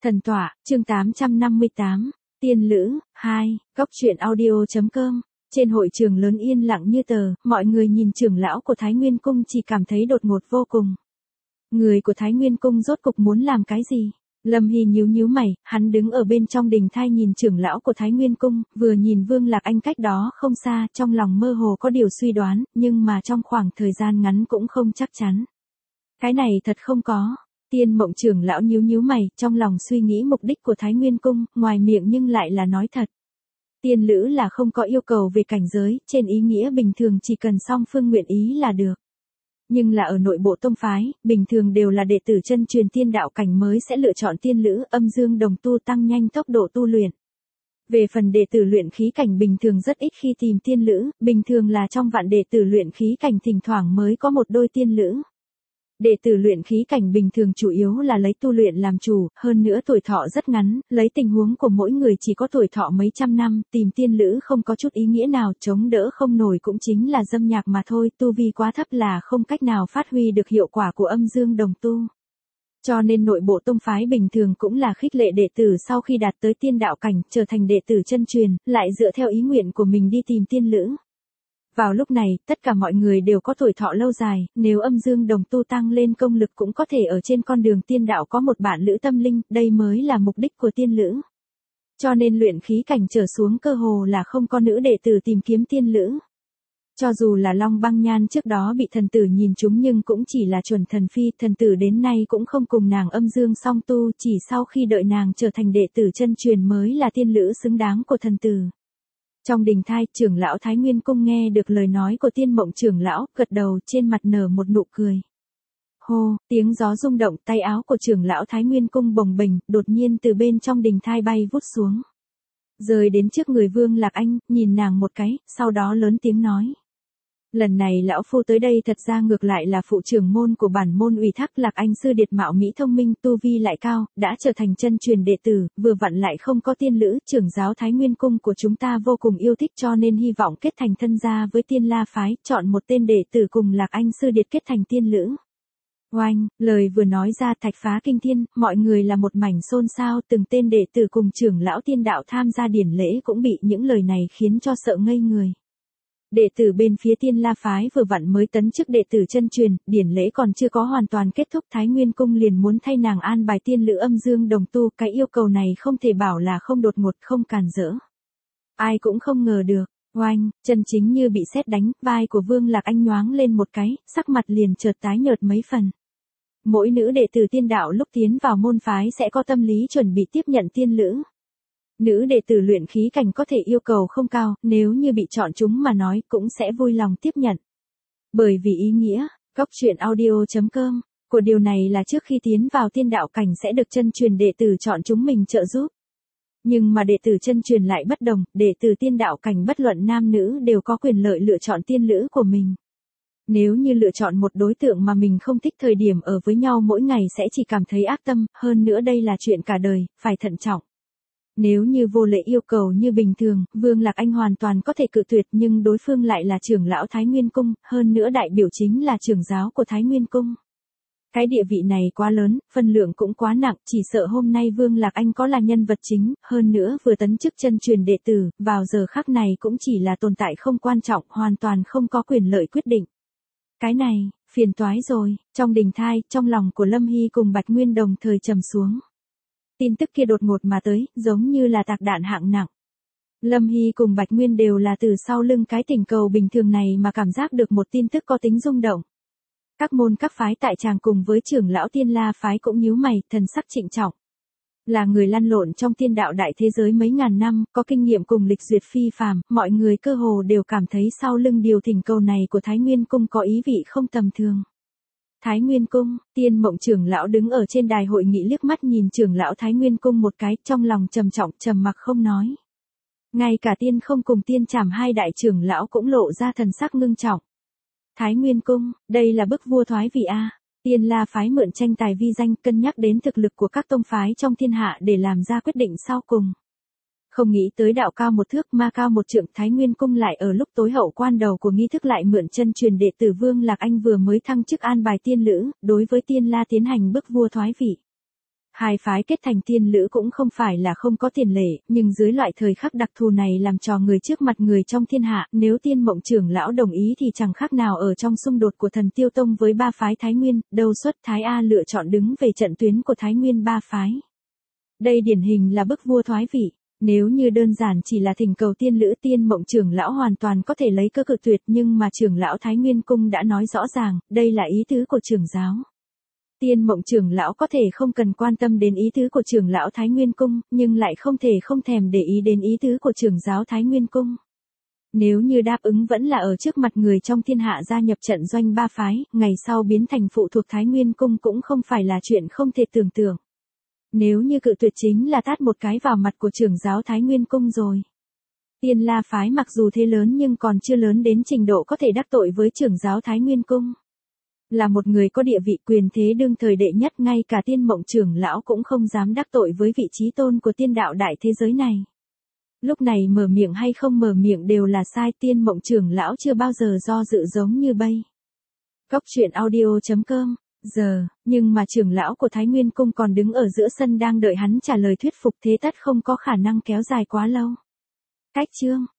Thần tọa, chương 858, Tiên Lữ, 2, Góc truyện audio.com. Trên hội trường lớn yên lặng như tờ, mọi người nhìn trưởng lão của Thái Nguyên Cung chỉ cảm thấy đột ngột vô cùng. Người của Thái Nguyên Cung rốt cục muốn làm cái gì? Lâm Hy nhíu mày, hắn đứng ở bên trong đình thai nhìn trưởng lão của Thái Nguyên Cung, vừa nhìn Vương Lạc Anh cách đó không xa, trong lòng mơ hồ có điều suy đoán, nhưng mà trong khoảng thời gian ngắn cũng không chắc chắn. Cái này thật không có. Tiên Mộng trưởng lão nhíu mày, trong lòng suy nghĩ mục đích của Thái Nguyên Cung, ngoài miệng nhưng lại là nói thật. Tiên Lữ là không có yêu cầu về cảnh giới, trên ý nghĩa bình thường chỉ cần song phương nguyện ý là được. Nhưng là ở nội bộ tông phái, bình thường đều là đệ tử chân truyền tiên đạo cảnh mới sẽ lựa chọn tiên lữ, âm dương đồng tu tăng nhanh tốc độ tu luyện. Về phần đệ tử luyện khí cảnh bình thường rất ít khi tìm tiên lữ, bình thường là trong vạn đệ tử luyện khí cảnh thỉnh thoảng mới có một đôi tiên lữ. Đệ tử luyện khí cảnh bình thường chủ yếu là lấy tu luyện làm chủ, hơn nữa tuổi thọ rất ngắn, lấy tình huống của mỗi người chỉ có tuổi thọ mấy trăm năm, tìm tiên lữ không có chút ý nghĩa nào, chống đỡ không nổi cũng chính là dâm nhạc mà thôi, tu vi quá thấp là không cách nào phát huy được hiệu quả của âm dương đồng tu. Cho nên nội bộ tông phái bình thường cũng là khích lệ đệ tử sau khi đạt tới tiên đạo cảnh, trở thành đệ tử chân truyền, lại dựa theo ý nguyện của mình đi tìm tiên lữ. Vào lúc này, tất cả mọi người đều có tuổi thọ lâu dài, nếu âm dương đồng tu tăng lên công lực cũng có thể ở trên con đường tiên đạo có một bạn lữ tâm linh, đây mới là mục đích của tiên lữ. Cho nên luyện khí cảnh trở xuống cơ hồ là không có nữ đệ tử tìm kiếm tiên lữ. Cho dù là Long Băng Nhan trước đó bị thần tử nhìn trúng nhưng cũng chỉ là chuẩn thần phi, thần tử đến nay cũng không cùng nàng âm dương song tu, chỉ sau khi đợi nàng trở thành đệ tử chân truyền mới là tiên lữ xứng đáng của thần tử. Trong đình thai, trưởng lão Thái Nguyên Cung nghe được lời nói của Tiên Mộng trưởng lão, gật đầu, trên mặt nở một nụ cười. Hô, tiếng gió rung động, tay áo của trưởng lão Thái Nguyên Cung bồng bềnh, đột nhiên từ bên trong đình thai bay vút xuống. Rơi đến trước người Vương Lạc Anh, nhìn nàng một cái, sau đó lớn tiếng nói. Lần này lão phu tới đây thật ra ngược lại là phụ trưởng môn của bản môn ủy thác Lạc Anh sư điệt mạo mỹ thông minh, tu vi lại cao, đã trở thành chân truyền đệ tử, vừa vặn lại không có tiên lữ, trưởng giáo Thái Nguyên Cung của chúng ta vô cùng yêu thích cho nên hy vọng kết thành thân gia với Tiên La phái, chọn một tên đệ tử cùng Lạc Anh sư điệt kết thành tiên lữ. Oanh, lời vừa nói ra thạch phá kinh thiên, mọi người là một mảnh xôn xao, từng tên đệ tử cùng trưởng lão tiên đạo tham gia điển lễ cũng bị những lời này khiến cho sợ ngây người. Đệ tử bên phía Tiên La phái vừa vặn mới tấn chức đệ tử chân truyền, điển lễ còn chưa có hoàn toàn kết thúc, Thái Nguyên Cung liền muốn thay nàng an bài tiên lữ âm dương đồng tu, cái yêu cầu này không thể bảo là không đột ngột, không càn rỡ. Ai cũng không ngờ được. Oanh, chân chính như bị sét đánh, vai của Vương Lạc Anh nhoáng lên một cái, sắc mặt liền chợt tái nhợt mấy phần. Mỗi nữ đệ tử tiên đạo lúc tiến vào môn phái sẽ có tâm lý chuẩn bị tiếp nhận tiên lữ. Nữ đệ tử luyện khí cảnh có thể yêu cầu không cao, nếu như bị chọn chúng mà nói cũng sẽ vui lòng tiếp nhận. Bởi vì ý nghĩa, góc truyện audio.com, của điều này là trước khi tiến vào tiên đạo cảnh sẽ được chân truyền đệ tử chọn chúng mình trợ giúp. Nhưng mà đệ tử chân truyền lại bất đồng, đệ tử tiên đạo cảnh bất luận nam nữ đều có quyền lợi lựa chọn tiên lữ của mình. Nếu như lựa chọn một đối tượng mà mình không thích, thời điểm ở với nhau mỗi ngày sẽ chỉ cảm thấy ác tâm, hơn nữa đây là chuyện cả đời, phải thận trọng. Nếu như vô lễ yêu cầu như bình thường, Vương Lạc Anh hoàn toàn có thể cự tuyệt, nhưng đối phương lại là trưởng lão Thái Nguyên Cung, hơn nữa đại biểu chính là trưởng giáo của Thái Nguyên Cung. Cái địa vị này quá lớn, phân lượng cũng quá nặng, chỉ sợ hôm nay Vương Lạc Anh có là nhân vật chính, hơn nữa vừa tấn chức chân truyền đệ tử, vào giờ khắc này cũng chỉ là tồn tại không quan trọng, hoàn toàn không có quyền lợi quyết định. Cái này, phiền toái rồi, trong đình thai, trong lòng của Lâm Hy cùng Bạch Nguyên đồng thời trầm xuống. Tin tức kia đột ngột mà tới, giống như là tạc đạn hạng nặng. Lâm Hy cùng Bạch Nguyên đều là từ sau lưng cái tình cầu bình thường này mà cảm giác được một tin tức có tính rung động. Các môn các phái tại tràng cùng với trưởng lão Tiên La phái cũng nhíu mày, thần sắc trịnh trọng. Là người lăn lộn trong tiên đạo đại thế giới mấy ngàn năm, có kinh nghiệm cùng lịch duyệt phi phàm, mọi người cơ hồ đều cảm thấy sau lưng điều thỉnh cầu này của Thái Nguyên Cung có ý vị không tầm thường. Thái Nguyên Cung, Tiên Mộng trưởng lão đứng ở trên đài hội nghị liếc mắt nhìn trưởng lão Thái Nguyên Cung một cái, trong lòng trầm trọng, trầm mặc không nói. Ngay cả Tiên Không cùng Tiên Trảm hai đại trưởng lão cũng lộ ra thần sắc ngưng trọng. Thái Nguyên Cung, đây là bức vua thoái vị a. Tiên La phái mượn tranh tài vi danh, cân nhắc đến thực lực của các tông phái trong thiên hạ để làm ra quyết định sau cùng. Không nghĩ tới đạo cao một thước ma cao một trượng, Thái Nguyên Cung lại ở lúc tối hậu quan đầu của nghi thức lại mượn chân truyền đệ tử Vương Lạc Anh vừa mới thăng chức an bài tiên lữ, đối với Tiên La tiến hành bức vua thoái vị. Hai phái kết thành tiên lữ cũng không phải là không có tiền lệ, nhưng dưới loại thời khắc đặc thù này làm trò người trước mặt người trong thiên hạ, nếu Tiên Mộng trưởng lão đồng ý thì chẳng khác nào ở trong xung đột của Thần Tiêu Tông với ba phái Thái Nguyên, đâu xuất Thái A lựa chọn đứng về trận tuyến của Thái Nguyên ba phái. Đây điển hình là bức vua thoái vị. Nếu như đơn giản chỉ là thỉnh cầu tiên lữ, Tiên Mộng trưởng lão hoàn toàn có thể lấy cơ cự tuyệt, nhưng mà trưởng lão Thái Nguyên cung đã nói rõ ràng, đây là ý tứ của trưởng giáo. Tiên Mộng trưởng lão có thể không cần quan tâm đến ý tứ của trưởng lão Thái Nguyên cung, nhưng lại không thể không thèm để ý đến ý tứ của trưởng giáo Thái Nguyên cung. Nếu như đáp ứng vẫn là ở trước mặt người trong thiên hạ gia nhập trận doanh ba phái, ngày sau biến thành phụ thuộc Thái Nguyên cung cũng không phải là chuyện không thể tưởng tượng. Nếu như cự tuyệt chính là tát một cái vào mặt của trưởng giáo Thái Nguyên cung rồi. Tiên La phái mặc dù thế lớn nhưng còn chưa lớn đến trình độ có thể đắc tội với trưởng giáo Thái Nguyên cung. Là một người có địa vị quyền thế đương thời đệ nhất, ngay cả Tiên Mộng trưởng lão cũng không dám đắc tội với vị trí tôn của tiên đạo đại thế giới này. Lúc này mở miệng hay không mở miệng đều là sai, Tiên Mộng trưởng lão chưa bao giờ do dự giống như bây. Cốc truyện audio.com. Giờ, nhưng mà trưởng lão của Thái Nguyên cung còn đứng ở giữa sân đang đợi hắn trả lời thuyết phục, thế tất không có khả năng kéo dài quá lâu. Cách chương